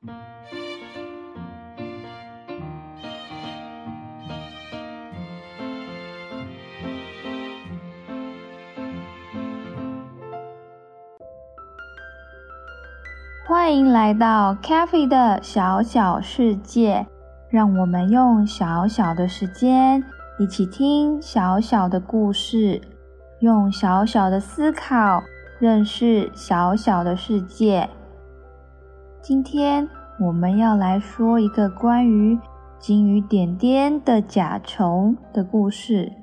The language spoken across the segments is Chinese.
欢迎来到 Kathy 的小小世界，让我们用小小的时间一起听小小的故事，用小小的思考认识小小的世界。今天我们要来说一个关于金鱼点点的甲虫的故事。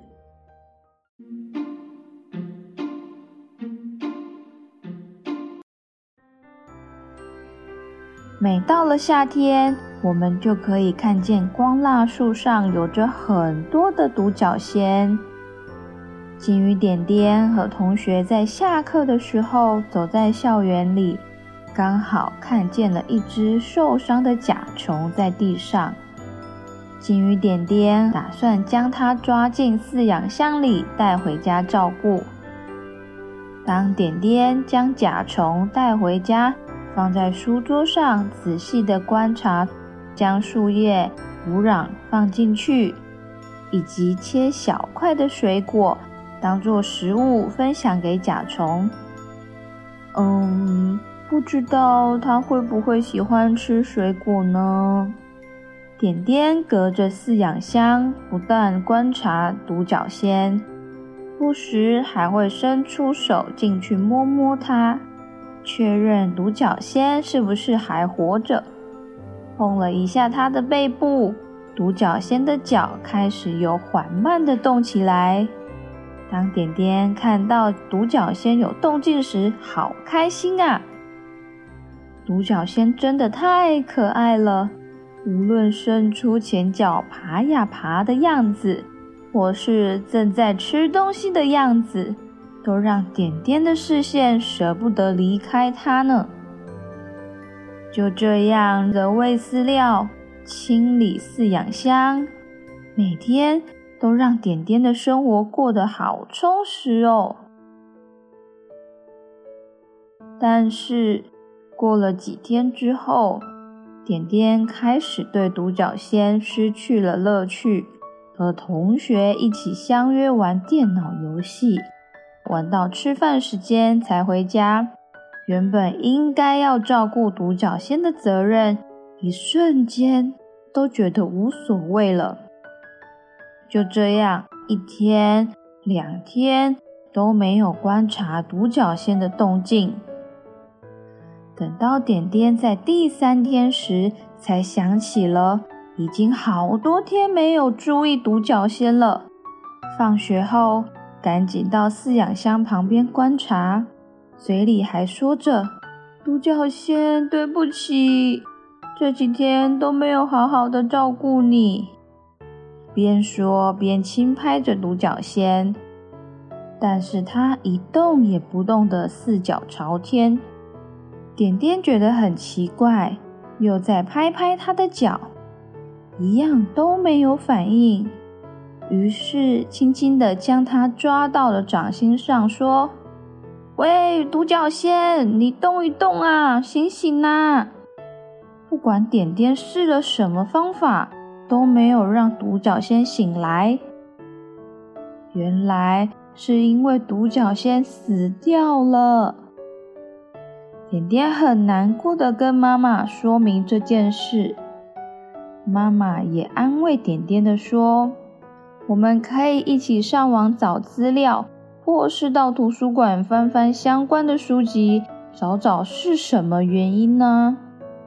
每到了夏天，我们就可以看见光蜡树上有着很多的独角仙。金鱼点点和同学在下课的时候走在校园里，刚好看见了一只受伤的甲虫在地上。金鱼点点打算将它抓进饲养箱里带回家照顾。当点点将甲虫带回家，放在书桌上仔细地观察，将树叶、土壤放进去，以及切小块的水果当作食物分享给甲虫。不知道它会不会喜欢吃水果呢？点点隔着饲养箱不但观察独角仙，不时还会伸出手进去摸摸它，确认独角仙是不是还活着。碰了一下它的背部，独角仙的脚开始有缓慢地动起来。当点点看到独角仙有动静时，好开心啊！独角仙真的太可爱了，无论伸出前脚爬呀爬的样子，或是正在吃东西的样子，都让点点的视线舍不得离开它呢。就这样的喂饲料、清理饲养箱，每天都让点点的生活过得好充实哦。但是过了几天之后，点点开始对独角仙失去了乐趣，和同学一起相约玩电脑游戏，玩到吃饭时间才回家。原本应该要照顾独角仙的责任，一瞬间都觉得无所谓了。就这样1天、2天都没有观察独角仙的动静。等到点点在第3天时，才想起了已经好多天没有注意独角仙了。放学后赶紧到饲养箱旁边观察，嘴里还说着：独角仙，对不起，这几天都没有好好的照顾你。边说边轻拍着独角仙，但是它一动也不动的4脚朝天。点点觉得很奇怪，又再拍拍它的脚，一样都没有反应。于是轻轻地将它抓到了掌心上，说：喂，独角仙，你动一动啊，醒醒啊！不管点点试了什么方法，都没有让独角仙醒来。原来是因为独角仙死掉了。点点很难过的跟妈妈说明这件事，妈妈也安慰点点的说：我们可以一起上网找资料，或是到图书馆翻翻相关的书籍，找找是什么原因呢？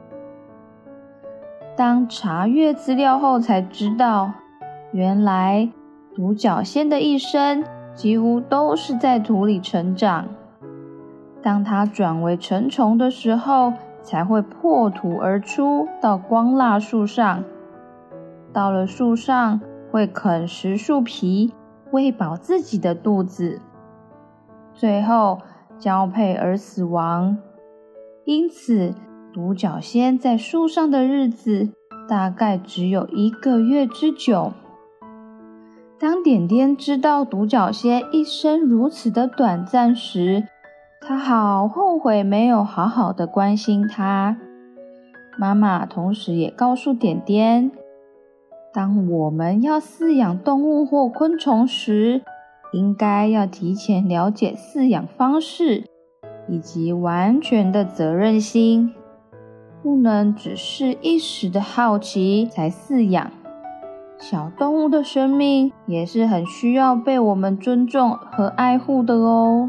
当查阅资料后才知道，原来独角仙的一生几乎都是在土里成长。当它转为成虫的时候，才会破土而出，到光蜡树上。到了树上，会啃食树皮，喂饱自己的肚子，最后交配而死亡。因此，独角仙在树上的日子大概只有1个月之久。当点点知道独角仙一生如此的短暂时，他好后悔没有好好的关心它。 妈妈同时也告诉点点，当我们要饲养动物或昆虫时，应该要提前了解饲养方式以及完全的责任心，不能只是一时的好奇才饲养。小动物的生命也是很需要被我们尊重和爱护的哦。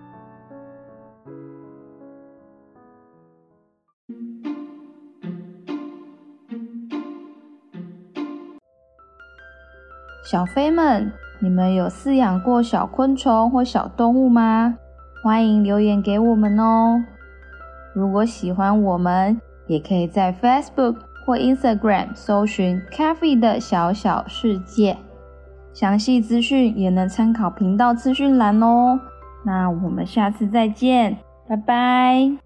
小飞们，你们有饲养过小昆虫或小动物吗？欢迎留言给我们哦。如果喜欢我们，也可以在 Facebook 或 Instagram 搜寻 Cafe 的小小世界，详细资讯也能参考频道资讯栏哦。那我们下次再见，拜拜。